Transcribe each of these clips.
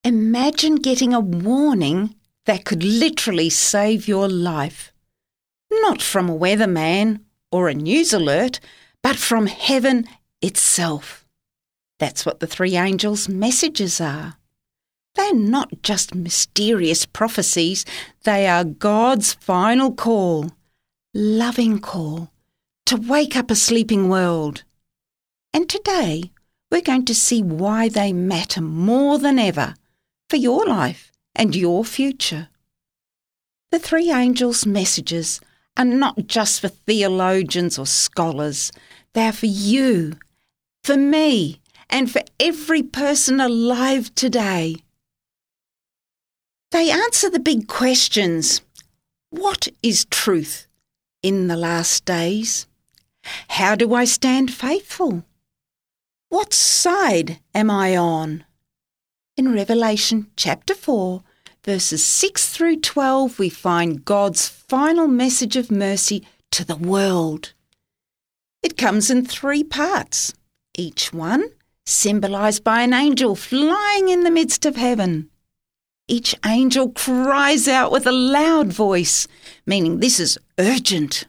Imagine getting a warning that could literally save your life. Not from a weatherman or a news alert, but from heaven itself. That's what the three angels' messages are. They're not just mysterious prophecies, they are God's final call, loving call, to wake up a sleeping world. And today, we're going to see why they matter more than ever for your life and your future. The three angels' messages are not just for theologians or scholars. They are for you, for me, and for every person alive today. They answer the big questions. What is truth in the last days? How do I stand faithful? What side am I on? In Revelation chapter 4, verses 6 through 12, we find God's final message of mercy to the world. It comes in 3 parts, each one symbolised by an angel flying in the midst of heaven. Each angel cries out with a loud voice, meaning this is urgent.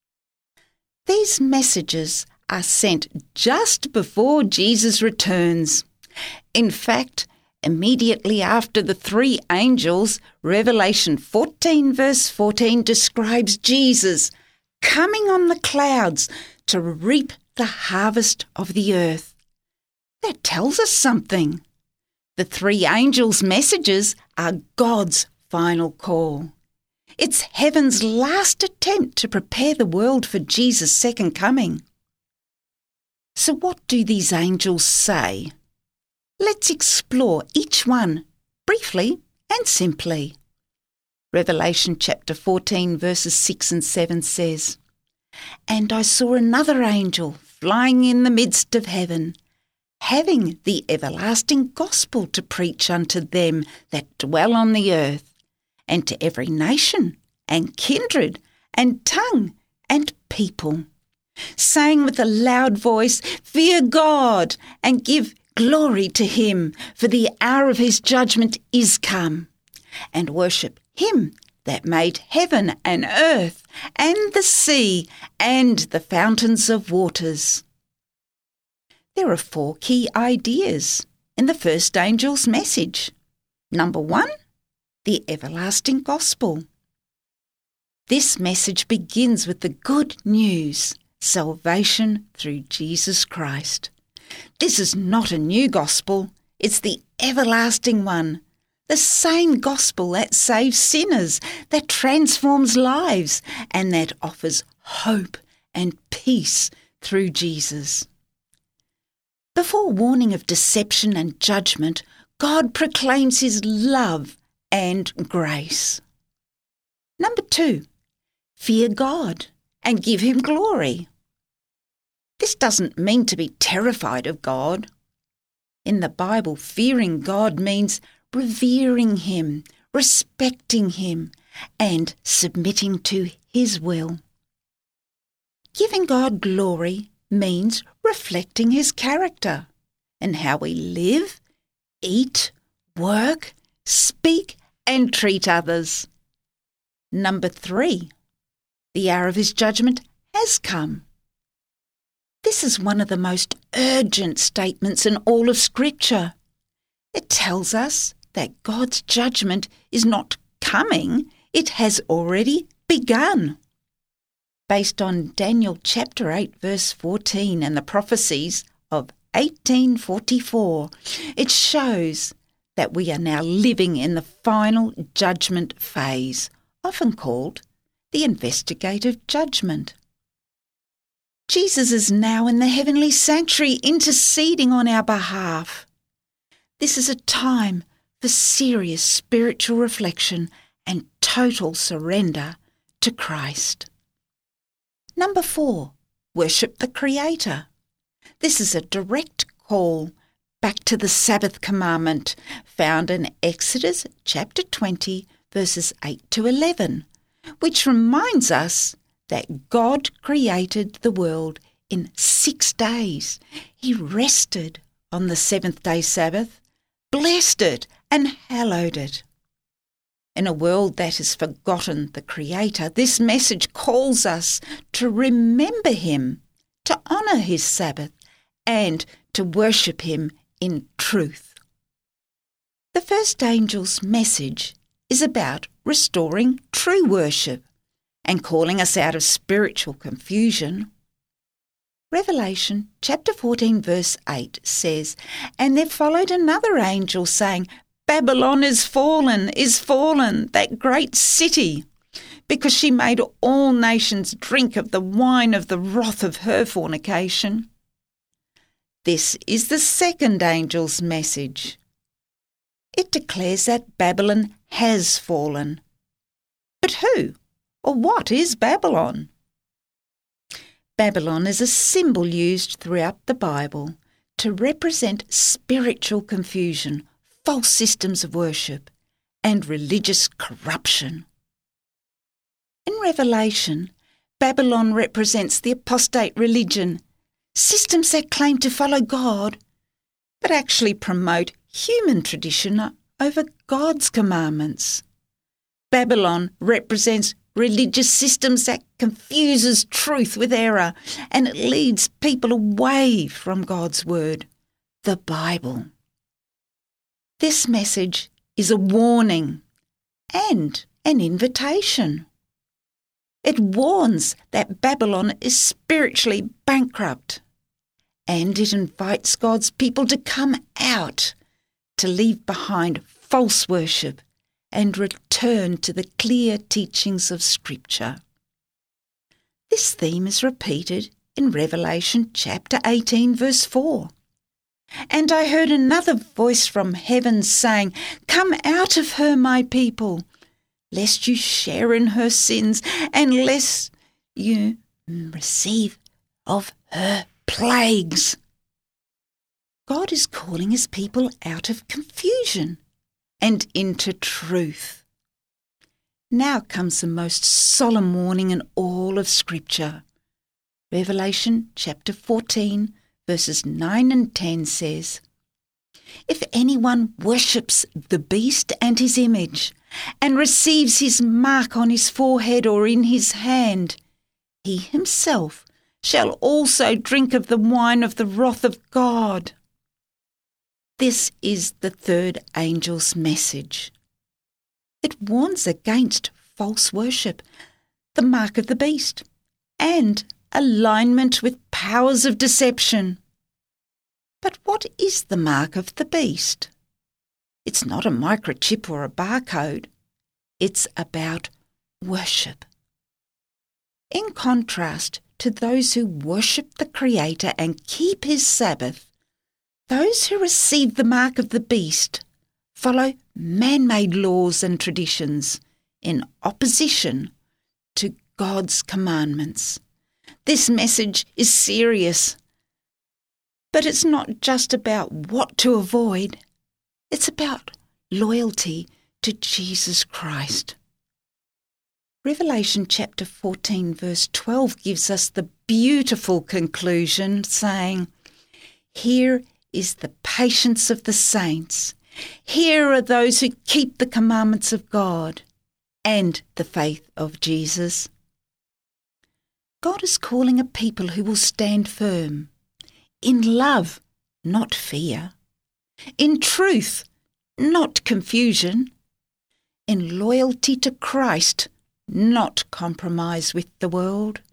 These messages are sent just before Jesus returns. In fact, immediately after the 3 angels, Revelation 14 verse 14 describes Jesus coming on the clouds to reap the harvest of the earth. That tells us something. The 3 angels' messages are God's final call. It's heaven's last attempt to prepare the world for Jesus' second coming. So what do these angels say? Let's explore each one briefly and simply. Revelation chapter 14 verses 6 and 7 says, "And I saw another angel flying in the midst of heaven, having the everlasting gospel to preach unto them that dwell on the earth, and to every nation, and kindred, and tongue, and people, saying with a loud voice, Fear God, and give glory to him, for the hour of his judgment is come, and worship him that made heaven and earth, and the sea, and the fountains of waters." There are 4 key ideas in the first angel's message. Number 1, the everlasting gospel. This message begins with the good news, salvation through Jesus Christ. This is not a new gospel, it's the everlasting one, the same gospel that saves sinners, that transforms lives, and that offers hope and peace through Jesus. Before warning of deception and judgment, God proclaims his love and grace. Number 2, fear God and give him glory. This doesn't mean to be terrified of God. In the Bible, fearing God means revering him, respecting him, and submitting to his will. Giving God glory means reflecting his character in how we live, eat, work, speak, and treat others. Number 3, the hour of his judgment has come. This is one of the most urgent statements in all of Scripture. It tells us that God's judgment is not coming, it has already begun. Based on Daniel chapter 8 verse 14 and the prophecies of 1844, it shows that we are now living in the final judgment phase, often called the investigative judgment. Jesus is now in the heavenly sanctuary interceding on our behalf. This is a time for serious spiritual reflection and total surrender to Christ. Number 4, worship the Creator. This is a direct call back to the Sabbath commandment found in Exodus chapter 20 verses 8 to 11, which reminds us that God created the world in 6 days. He rested on the 7th day Sabbath, blessed it, and hallowed it. In a world that has forgotten the Creator, this message calls us to remember Him, to honour His Sabbath, and to worship Him in truth. The first angel's message is about restoring true worship and calling us out of spiritual confusion. Revelation chapter 14 verse 8 says, "And there followed another angel saying, Babylon is fallen, that great city, because she made all nations drink of the wine of the wrath of her fornication." This is the second angel's message. It declares that Babylon has fallen. But who or what is Babylon? Babylon is a symbol used throughout the Bible to represent spiritual confusion, false systems of worship, and religious corruption. In Revelation, Babylon represents the apostate religion, systems that claim to follow God, but actually promote human tradition over God's commandments. Babylon represents religious systems that confuses truth with error, and it leads people away from God's word, the Bible. This message is a warning and an invitation. It warns that Babylon is spiritually bankrupt, and it invites God's people to come out, to leave behind false worship and return to the clear teachings of Scripture. This theme is repeated in Revelation chapter 18 verse 4. "And I heard another voice from heaven saying, Come out of her, my people, lest you share in her sins, and lest you receive of her plagues." God is calling His people out of confusion and into truth. Now comes the most solemn warning in all of Scripture. Revelation chapter 14 verses 9 and 10 says, "If anyone worships the beast and his image, and receives his mark on his forehead or in his hand, he himself shall also drink of the wine of the wrath of God." This is the third angel's message. It warns against false worship, the mark of the beast, and alignment with powers of deception. But what is the mark of the beast? It's not a microchip or a barcode. It's about worship. In contrast to those who worship the Creator and keep His Sabbath, those who receive the mark of the beast follow man-made laws and traditions in opposition to God's commandments. This message is serious, but it's not just about what to avoid. It's about loyalty to Jesus Christ. Revelation chapter 14 verse 12 gives us the beautiful conclusion saying, "Here is the patience of the saints. Here are those who keep the commandments of God and the faith of Jesus." God is calling a people who will stand firm, in love, not fear, in truth, not confusion, in loyalty to Christ, not compromise with the world.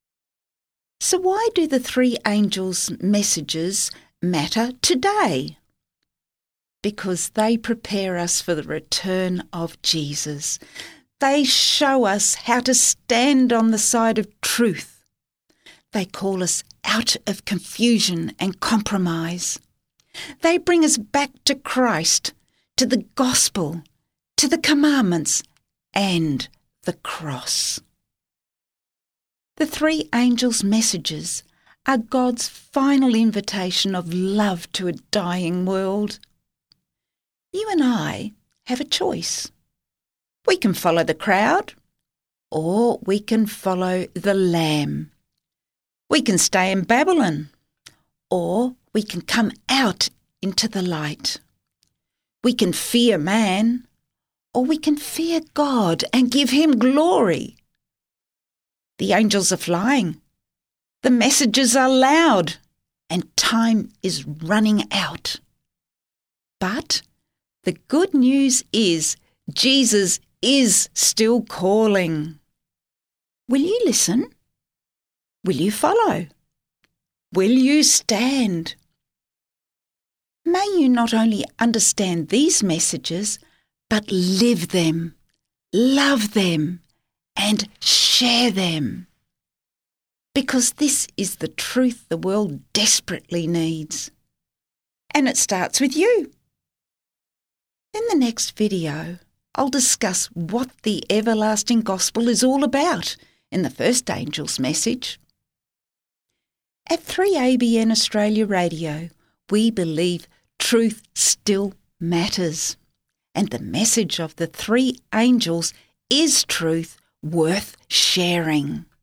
So why do the three angels' messages matter today? Because they prepare us for the return of Jesus. They show us how to stand on the side of truth. They call us out of confusion and compromise. They bring us back to Christ, to the gospel, to the commandments, and the cross. The three angels' messages are God's final invitation of love to a dying world. You and I have a choice. We can follow the crowd, or we can follow the Lamb. We can stay in Babylon, or we can come out into the light. We can fear man, or we can fear God and give him glory. The angels are flying. The messages are loud, and time is running out. But the good news is Jesus is still calling. Will you listen? Will you follow? Will you stand? May you not only understand these messages, but live them, love them, and share them. Because this is the truth the world desperately needs. And it starts with you. In the next video, I'll discuss what the everlasting gospel is all about in the first angel's message. At 3ABN Australia Radio, we believe truth still matters, and the message of the three angels is truth worth sharing.